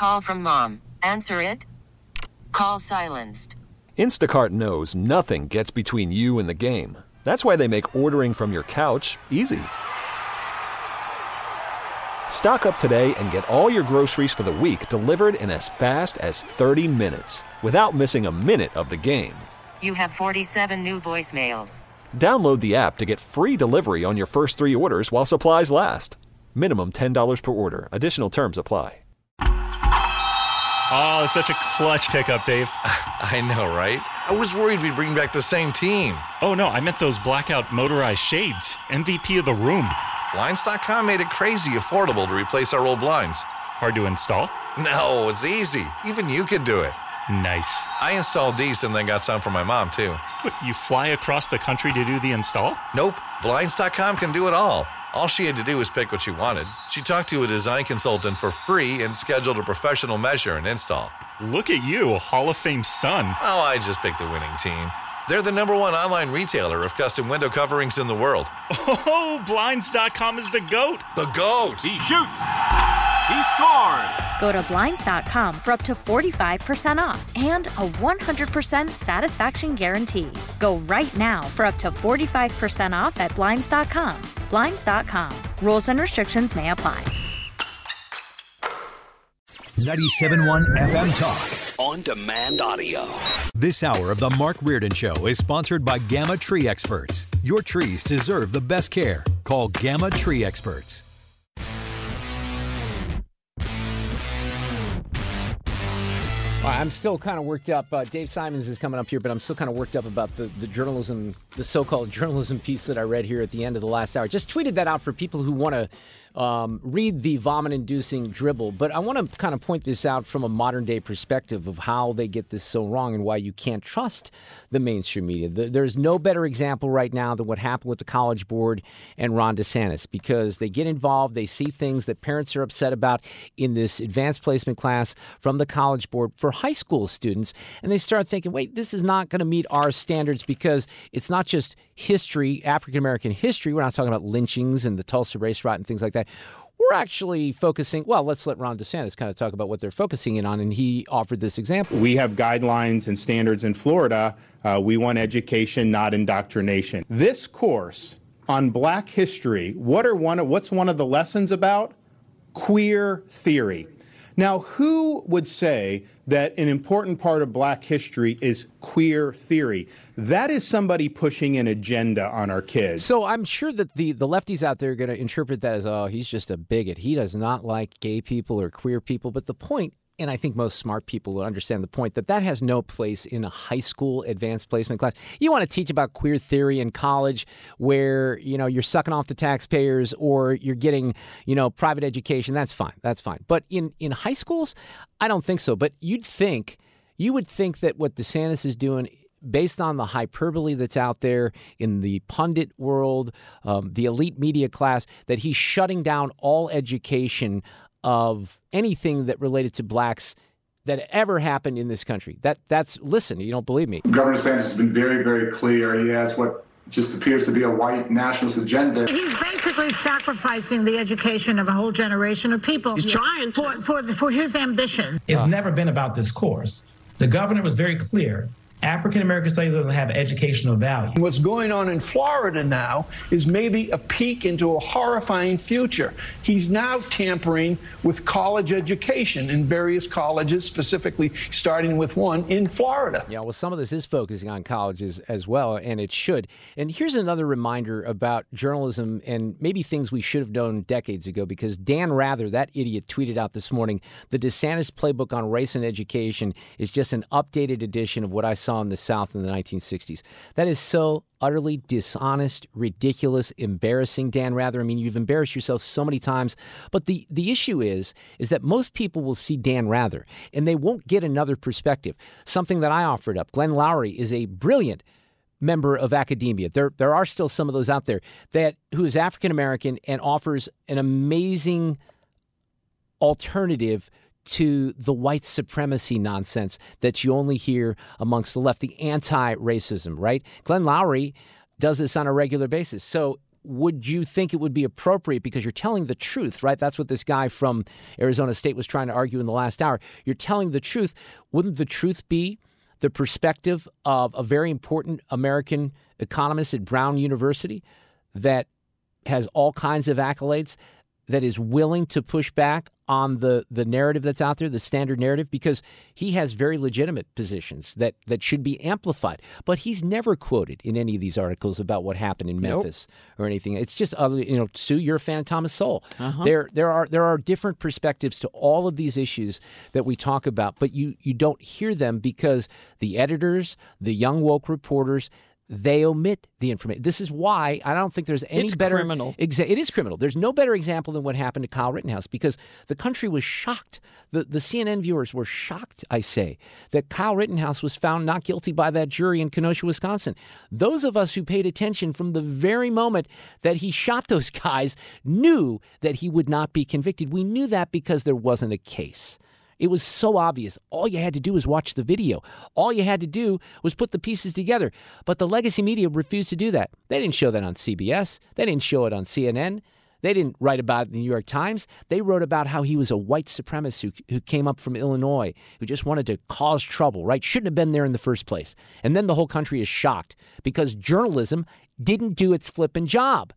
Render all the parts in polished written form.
Call from mom. Answer it. Call silenced. Instacart knows nothing gets between you and the game. That's why they make ordering from your couch easy. Stock up today and get all your groceries for the week delivered in as fast as 30 minutes without missing a minute of the game. You have 47 new voicemails. Download the app to get free delivery on your first 3 orders while supplies last. Minimum $10 per order. Additional terms apply. Oh, such a clutch pickup, Dave. I know, right? I was worried we'd bring back the same team. Oh, no, I meant those blackout motorized shades. MVP of the room. Blinds.com made it crazy affordable to replace our old blinds. Hard to install? No, it's easy. Even you could do it. Nice. I installed these and then got some for my mom, too. What, you fly across the country to do the install? Nope. Blinds.com can do it all. All she had to do was pick what she wanted. She talked to a design consultant for free and scheduled a professional measure and install. Look at you, Hall of Fame son. Oh, I just picked the winning team. They're the #1 online retailer of custom window coverings in the world. Oh, Blinds.com is the GOAT. The GOAT. He shoots. He scores. Go to Blinds.com for up to 45% off and a 100% satisfaction guarantee. Go right now for up to 45% off at Blinds.com. Blinds.com. Rules and restrictions may apply. 97.1 FM Talk. On-demand audio. This hour of The Mark Reardon Show is sponsored by Gamma Tree Experts. Your trees deserve the best care. Call Gamma Tree Experts. I'm still kind of worked up. Dave Simons is coming up here, but I'm still kind of worked up about the journalism, the so-called journalism piece that I read here at the end of the last hour. Just tweeted that out for people who want to read the vomit-inducing dribble. But I want to kind of point this out from a modern-day perspective of how they get this so wrong and why you can't trust the mainstream media. There's no better example right now than what happened with the College Board and Ron DeSantis, because they get involved, they see things that parents are upset about in this advanced placement class from the College Board for high school students, and they start thinking, wait, this is not going to meet our standards because it's not just history, African-American history. We're not talking about lynchings and the Tulsa race riot and things like that. We're actually focusing, well, let's let Ron DeSantis kind of talk about what they're focusing in on, and he offered this example. We have guidelines and standards in Florida. We want education, not indoctrination. This course on Black history, what's one of the lessons about? Queer theory. Now, who would say that an important part of Black history is queer theory? That is somebody pushing an agenda on our kids. So I'm sure that the lefties out there are going to interpret that as, oh, he's just a bigot. He does not like gay people or queer people. But the point, and I think most smart people will understand the point, that has no place in a high school advanced placement class. You want to teach about queer theory in college where, you're sucking off the taxpayers or you're getting, private education. That's fine. That's fine. But in high schools, I don't think so. But you would think that what DeSantis is doing, based on the hyperbole that's out there in the pundit world, the elite media class, that he's shutting down all education of anything that related to blacks that ever happened in this country. Listen, you don't believe me. Governor Sanders has been very, very clear. He has what just appears to be a white nationalist agenda. He's basically sacrificing the education of a whole generation of people. He's trying for his ambition. It's never been about this course. The governor was very clear. African-American studies doesn't have educational value. What's going on in Florida now is maybe a peek into a horrifying future. He's now tampering with college education in various colleges, specifically starting with one in Florida. Yeah, well, some of this is focusing on colleges as well, and it should. And here's another reminder about journalism and maybe things we should have known decades ago, because Dan Rather, that idiot, tweeted out this morning, the DeSantis playbook on race and education is just an updated edition of what I saw in the South in the 1960s. That is so utterly dishonest, ridiculous, embarrassing, Dan Rather. I mean, you've embarrassed yourself so many times. But the issue is that most people will see Dan Rather, and they won't get another perspective. Something that I offered up. Glenn Loury is a brilliant member of academia. There are still some of those out there who is African-American and offers an amazing alternative to the white supremacy nonsense that you only hear amongst the left, the anti-racism, right? Glenn Loury does this on a regular basis. So would you think it would be appropriate, because you're telling the truth, right? That's what this guy from Arizona State was trying to argue in the last hour. You're telling the truth. Wouldn't the truth be the perspective of a very important American economist at Brown University that has all kinds of accolades, that is willing to push back on the narrative that's out there, the standard narrative, because he has very legitimate positions that should be amplified. But he's never quoted in any of these articles about what happened in Memphis or anything. It's just, Sue, you're a fan of Thomas Sowell. There are different perspectives to all of these issues that we talk about, but you don't hear them because the editors, the young woke reporters, they omit the information. This is why I don't think there's any better. Criminal. It is criminal. There's no better example than what happened to Kyle Rittenhouse, because the country was shocked. The CNN viewers were shocked, I say, that Kyle Rittenhouse was found not guilty by that jury in Kenosha, Wisconsin. Those of us who paid attention from the very moment that he shot those guys knew that he would not be convicted. We knew that because there wasn't a case. It was so obvious. All you had to do was watch the video. All you had to do was put the pieces together. But the legacy media refused to do that. They didn't show that on CBS. They didn't show it on CNN. They didn't write about it in the New York Times. They wrote about how he was a white supremacist who came up from Illinois, who just wanted to cause trouble, right? Shouldn't have been there in the first place. And then the whole country is shocked because journalism didn't do its flipping job.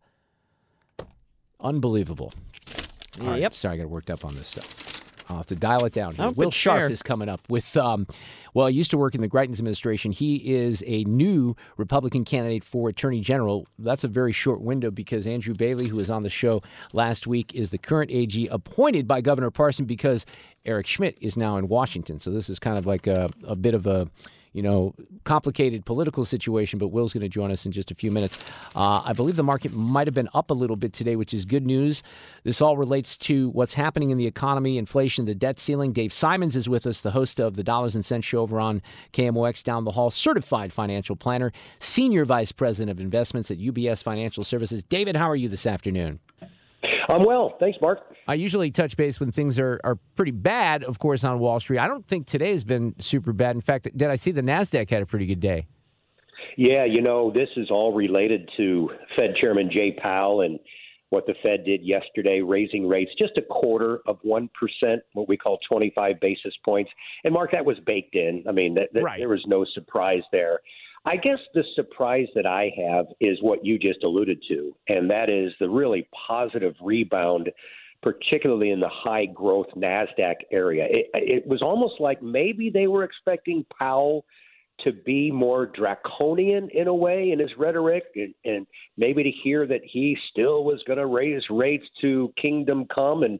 Unbelievable. All right, sorry, I got worked up on this stuff. I'll have to dial it down here. Will Scharf is coming up with, he used to work in the Greitens administration. He is a new Republican candidate for Attorney General. That's a very short window because Andrew Bailey, who was on the show last week, is the current AG appointed by Governor Parson because Eric Schmidt is now in Washington. So this is kind of like a bit of a complicated political situation, but Will's going to join us in just a few minutes. I believe the market might have been up a little bit today, which is good news. This all relates to what's happening in the economy, inflation, the debt ceiling. Dave Simons is with us, the host of the Dollars and Cents Show over on KMOX Down the Hall, certified financial planner, senior vice president of investments at UBS Financial Services. David, how are you this afternoon? I'm well. Thanks, Mark. I usually touch base when things are pretty bad, of course, on Wall Street. I don't think today has been super bad. In fact, did I see the NASDAQ had a pretty good day? Yeah, this is all related to Fed Chairman Jay Powell and what the Fed did yesterday, raising rates just 0.25%, what we call 25 basis points. And, Mark, that was baked in. I mean, right. There was no surprise there. I guess the surprise that I have is what you just alluded to, and that is the really positive rebound, particularly in the high-growth NASDAQ area. It was almost like maybe they were expecting Powell to be more draconian in a way in his rhetoric, and maybe to hear that he still was going to raise rates to kingdom come, and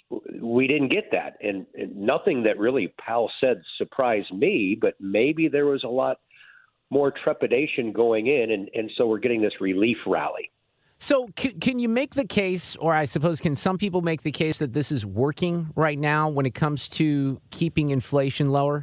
we didn't get that. And nothing that really Powell said surprised me, but maybe there was a lot more trepidation going in, and so we're getting this relief rally. So can you make the case, or I suppose can some people make the case that this is working right now when it comes to keeping inflation lower?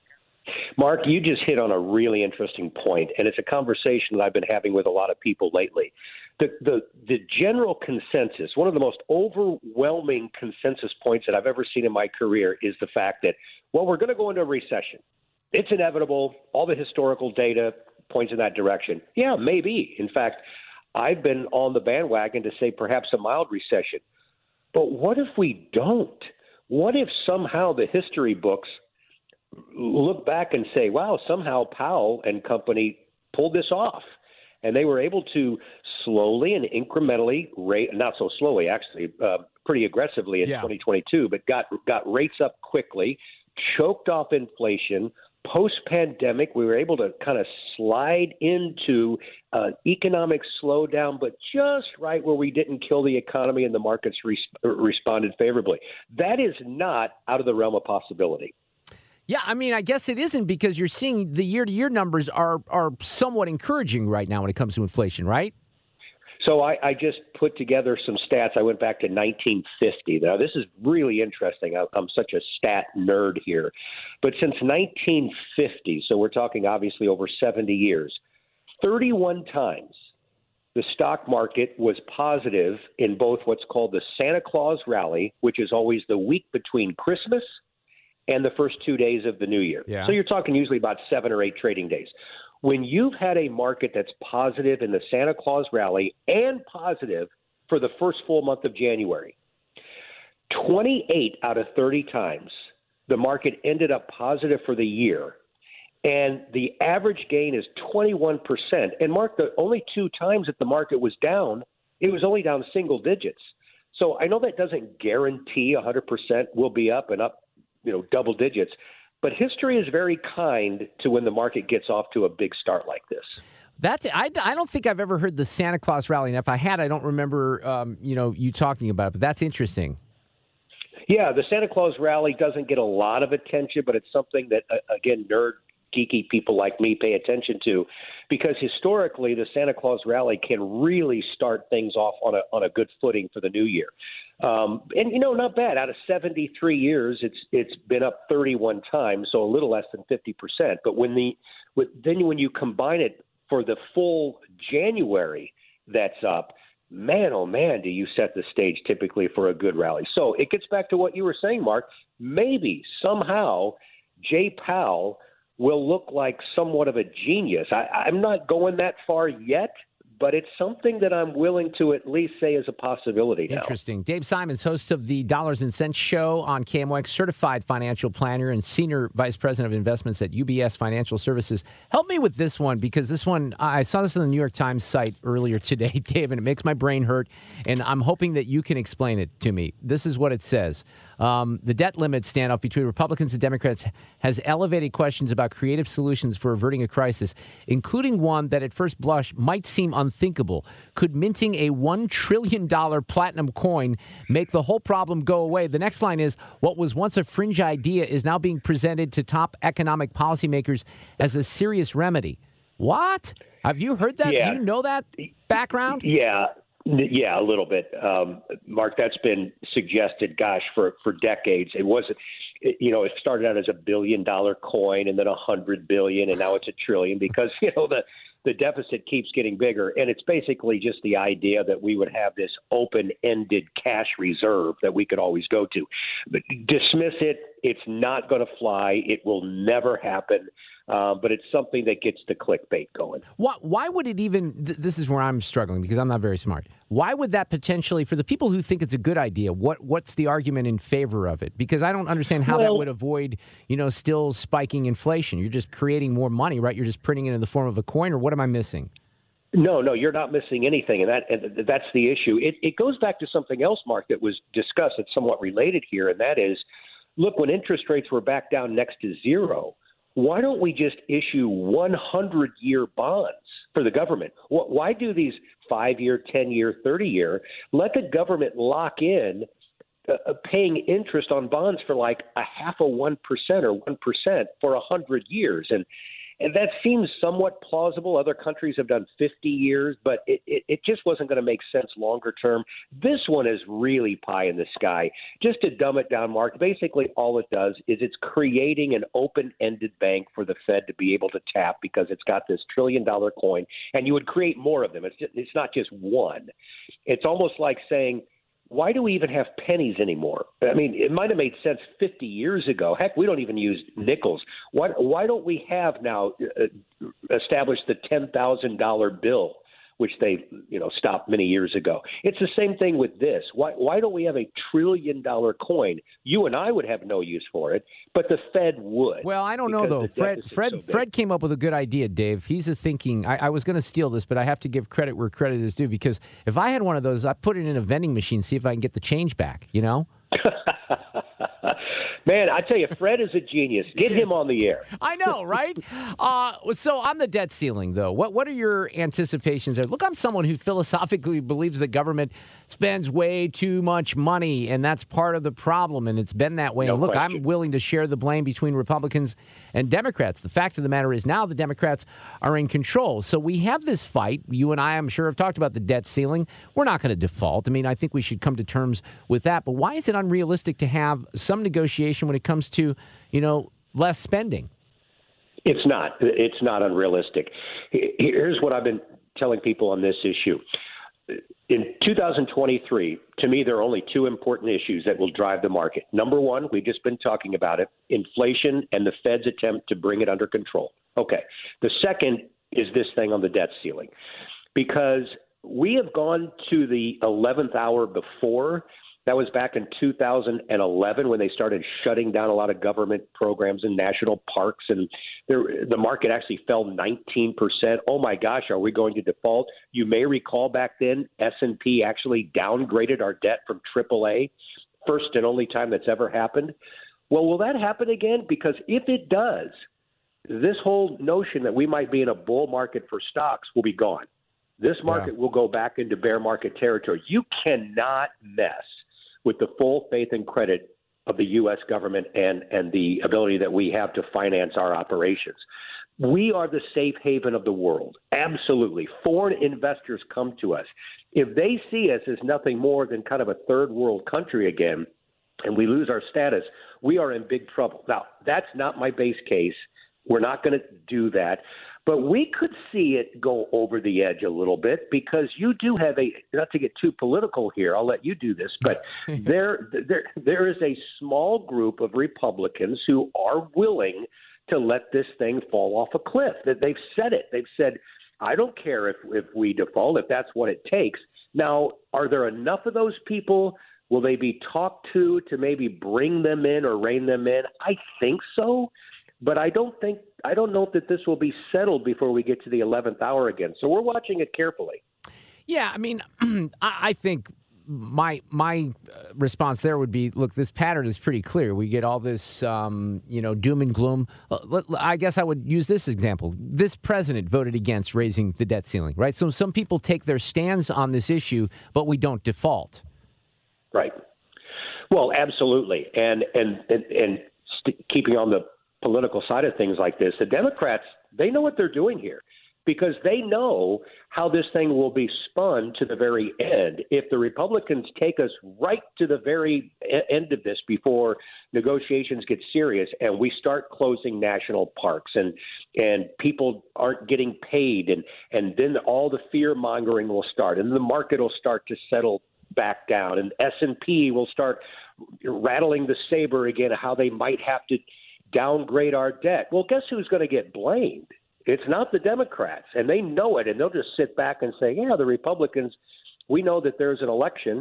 Mark, you just hit on a really interesting point, and it's a conversation that I've been having with a lot of people lately. The general consensus, one of the most overwhelming consensus points that I've ever seen in my career is the fact that, we're going to go into a recession. It's inevitable. All the historical data points in that direction. Yeah, maybe. In fact, I've been on the bandwagon to say perhaps a mild recession. But what if we don't? What if somehow the history books look back and say, wow, somehow Powell and company pulled this off? And they were able to slowly and incrementally, not so slowly actually, pretty aggressively in 2022, but got rates up quickly, choked off inflation. Post-pandemic, we were able to kind of slide into economic slowdown, but just right where we didn't kill the economy and the markets responded favorably. That is not out of the realm of possibility. Yeah, I mean, I guess it isn't because you're seeing the year-to-year numbers are somewhat encouraging right now when it comes to inflation, right? So I just put together some stats. I went back to 1950. Now, this is really interesting. I'm such a stat nerd here. But since 1950, so we're talking obviously over 70 years, 31 times the stock market was positive in both what's called the Santa Claus rally, which is always the week between Christmas and the first 2 days of the new year. Yeah. So you're talking usually about 7 or 8 trading days. When you've had a market that's positive in the Santa Claus rally and positive for the first full month of January, 28 out of 30 times the market ended up positive for the year, and the average gain is 21%. And Mark, the only 2 times that the market was down, it was only down single digits. So I know that doesn't guarantee 100% will be up and up, double digits. But history is very kind to when the market gets off to a big start like this. I don't think I've ever heard the Santa Claus rally. And if I had, I don't remember, you talking about it. But that's interesting. Yeah, the Santa Claus rally doesn't get a lot of attention, but it's something that, again, nerd, geeky people like me pay attention to, because historically the Santa Claus rally can really start things off on a good footing for the new year. And not bad. Out of 73 years, it's been up 31 times, so a little less than 50%. But when you combine it for the full January, that's up. Man, oh man, do you set the stage typically for a good rally. So it gets back to what you were saying, Mark. Maybe somehow Jay Powell will look like somewhat of a genius. I'm not going that far yet, but it's something that I'm willing to at least say is a possibility now. Interesting. Dave Simons, host of the Dollars and Cents Show on KMOX, certified financial planner and senior vice president of investments at UBS Financial Services. Help me with this one, because this one, I saw this on the New York Times site earlier today, Dave, and it makes my brain hurt, and I'm hoping that you can explain it to me. This is what it says. The debt limit standoff between Republicans and Democrats has elevated questions about creative solutions for averting a crisis, including one that at first blush might seem unthinkable. Could minting a $1 trillion platinum coin make the whole problem go away? The next line is, what was once a fringe idea is now being presented to top economic policymakers as a serious remedy. What? Have you heard that? Yeah. Do you know that background? Yeah, a little bit. Mark, that's been suggested, for decades. It wasn't, it started out as $1 billion coin and then $100 billion, and now it's $1 trillion because, the deficit keeps getting bigger. And it's basically just the idea that we would have this open-ended cash reserve that we could always go to. But dismiss it. It's not going to fly. It will never happen. But it's something that gets the clickbait going. Why would it even, this is where I'm struggling because I'm not very smart. Why would that potentially, for the people who think it's a good idea, what's the argument in favor of it? Because I don't understand how that would avoid, still spiking inflation. You're just creating more money, right? You're just printing it in the form of a coin, or what am I missing? No, you're not missing anything, and that's the issue. It goes back to something else, Mark, that was discussed that's somewhat related here, and that is, look, when interest rates were back down next to zero, why don't we just issue 100-year bonds for the government? Why do these 5-year, 10-year, 30-year? Let the government lock in paying interest on bonds for like 0.5% or 1% for 100 years. And that seems somewhat plausible. Other countries have done 50 years, but it just wasn't going to make sense longer term. This one is really pie in the sky. Just to dumb it down, Mark, basically all it does is it's creating an open-ended bank for the Fed to be able to tap because it's got this $1 trillion coin, and you would create more of them. It's not just one. It's almost like saying, why do we even have pennies anymore? I mean, it might have made sense 50 years ago. Heck, we don't even use nickels. Why don't we have now established the $10,000 bill, which they stopped many years ago? It's the same thing with this. Why don't we have a $1 trillion coin? You and I would have no use for it, but the Fed would. Well, I don't know, though. Fred came up with a good idea, Dave. He's a thinking. I was going to steal this, but I have to give credit where credit is due, because if I had one of those, I'd put it in a vending machine, see if I can get the change back, Man, I tell you, Fred is a genius. Get him on the air. I know, right? So on the debt ceiling, though, what are your anticipations there? Look, I'm someone who philosophically believes the government spends way too much money, and that's part of the problem, and it's been that way. No and look, question. I'm willing to share the blame between Republicans and Democrats. The fact of the matter is now the Democrats are in control. So we have this fight. You and I, I'm sure, have talked about the debt ceiling. We're not going to default. I mean, I think we should come to terms with that. But why is it unrealistic to have some negotiation when it comes to, less spending? It's not. It's not unrealistic. Here's what I've been telling people on this issue. In 2023, to me, there are only two important issues that will drive the market. Number one, we've just been talking about it, inflation and the Fed's attempt to bring it under control. Okay. The second is this thing on the debt ceiling, because we have gone to the 11th hour before. That was back in 2011 when they started shutting down a lot of government programs in national parks, and the market actually fell 19%. Oh my gosh, are we going to default? You may recall back then S&P actually downgraded our debt from AAA, first and only time that's ever happened. Well, will that happen again? Because if it does, this whole notion that we might be in a bull market for stocks will be gone. This market will go back into bear market territory. You cannot mess with the full faith and credit of the U.S. government and the ability that we have to finance our operations. We are the safe haven of the world. Absolutely. Foreign investors come to us. If they see us as nothing more than kind of a third world country again, and we lose our status, we are in big trouble. Now, that's not my base case. We're not going to do that. But we could see it go over the edge a little bit, because you do have not to get too political here, I'll let you do this, but there is a small group of Republicans who are willing to let this thing fall off a cliff. That they've said it. They've said, I don't care if we default, if that's what it takes. Now, are there enough of those people? Will they be talked to maybe bring them in or rein them in? I think so. But I don't know that this will be settled before we get to the 11th hour again. So we're watching it carefully. Yeah, I mean, I think my response there would be, look, this pattern is pretty clear. We get all this, doom and gloom. I guess I would use this example. This president voted against raising the debt ceiling, right? So some people take their stands on this issue, but we don't default. Right. Well, absolutely. And keeping on the political side of things like this, the Democrats, they know what they're doing here, because they know how this thing will be spun to the very end. If the Republicans take us right to the very end of this before negotiations get serious and we start closing national parks and people aren't getting paid, and then all the fear mongering will start, and the market will start to settle back down, and S&P will start rattling the saber again, how they might have to downgrade our debt. Well, guess who's going to get blamed? It's not the Democrats, and they know it, and they'll just sit back and say, yeah, the Republicans, we know that there's an election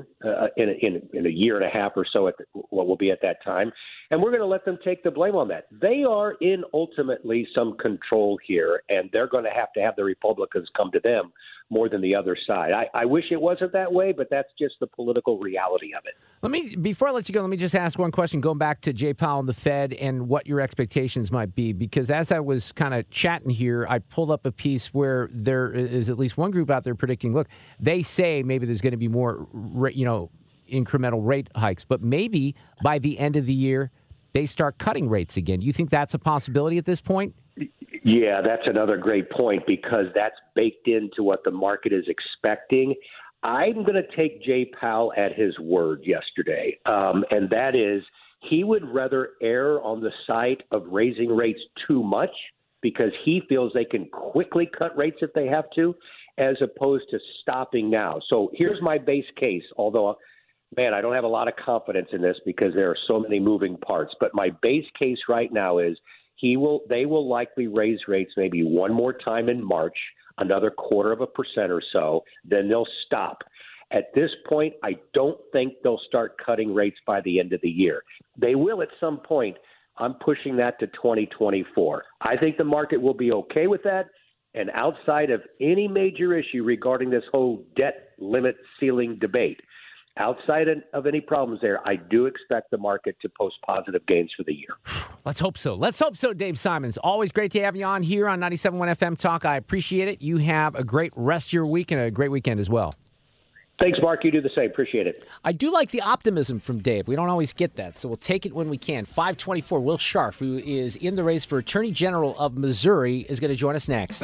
in a year and a half or so, what will be at that time, and we're going to let them take the blame on that. They are in ultimately some control here, and they're going to have the Republicans come to them more than the other side. I wish it wasn't that way, but that's just the political reality of it. Before I let you go, let me just ask one question, going back to Jay Powell and the Fed and what your expectations might be, because as I was kind of chatting here, I pulled up a piece where there is at least one group out there predicting, look, they say maybe there's going to be more, incremental rate hikes, but maybe by the end of the year, they start cutting rates again. Do you think that's a possibility at this point? Yeah, that's another great point, because that's baked into what the market is expecting. I'm going to take Jay Powell at his word yesterday, and that is he would rather err on the side of raising rates too much, because he feels they can quickly cut rates if they have to, as opposed to stopping now. So here's my base case, although, man, I don't have a lot of confidence in this because there are so many moving parts. But my base case right now is they will likely raise rates maybe one more time in March, another 0.25% or so, then they'll stop. At this point, I don't think they'll start cutting rates by the end of the year. They will at some point. I'm pushing that to 2024. I think the market will be okay with that. And outside of any major issue regarding this whole debt limit ceiling debate, outside of any problems there, I do expect the market to post positive gains for the year. Let's hope so. Let's hope so, Dave Simons. Always great to have you on here on 97.1 FM Talk. I appreciate it. You have a great rest of your week and a great weekend as well. Thanks, Mark. You do the same. Appreciate it. I do like the optimism from Dave. We don't always get that, so we'll take it when we can. 524, Will Scharf, who is in the race for Attorney General of Missouri, is going to join us next.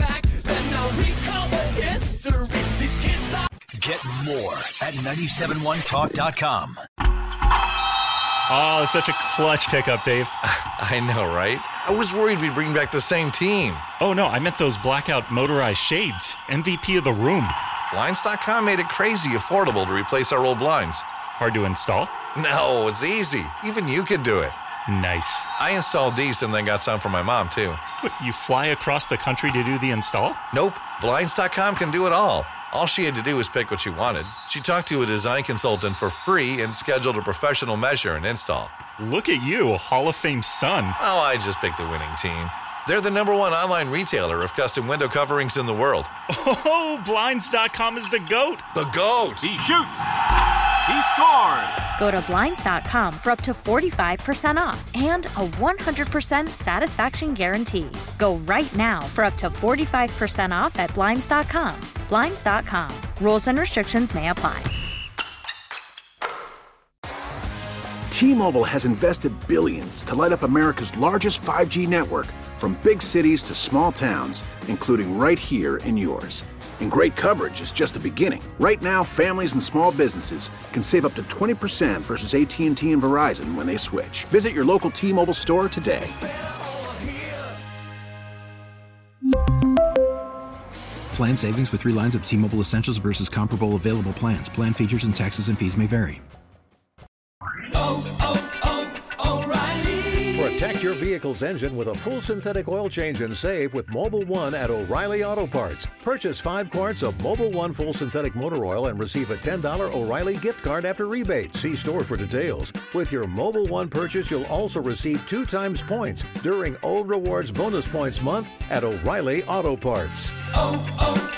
Get more at 971talk.com. Oh, such a clutch pickup, Dave. I know, right? I was worried we'd bring back the same team. Oh, no, I meant those blackout motorized shades. MVP of the room. Blinds.com made it crazy affordable to replace our old blinds. Hard to install? No, it's easy. Even you could do it. Nice. I installed these and then got some for my mom, too. What, you fly across the country to do the install? Nope. Blinds.com can do it all. All she had to do was pick what she wanted. She talked to a design consultant for free and scheduled a professional measure and install. Look at you, a Hall of Fame son. Oh, I just picked the winning team. They're the #1 online retailer of custom window coverings in the world. Oh, Blinds.com is the GOAT. The GOAT! He shoots. He scores. Go to Blinds.com for up to 45% off and a 100% satisfaction guarantee. Go right now for up to 45% off at Blinds.com. Blinds.com. Rules and restrictions may apply. T-Mobile has invested billions to light up America's largest 5G network, from big cities to small towns, including right here in yours. And great coverage is just the beginning. Right now, families and small businesses can save up to 20% versus AT&T and Verizon when they switch. Visit your local T-Mobile store today. Plan savings with 3 lines of T-Mobile Essentials versus comparable available plans. Plan features and taxes and fees may vary. Protect your vehicle's engine with a full synthetic oil change and save with Mobil 1 at O'Reilly Auto Parts. Purchase 5 quarts of Mobil 1 full synthetic motor oil and receive a $10 O'Reilly gift card after rebate. See store for details. With your Mobil 1 purchase, you'll also receive 2 times points during O Rewards Bonus Points Month at O'Reilly Auto Parts.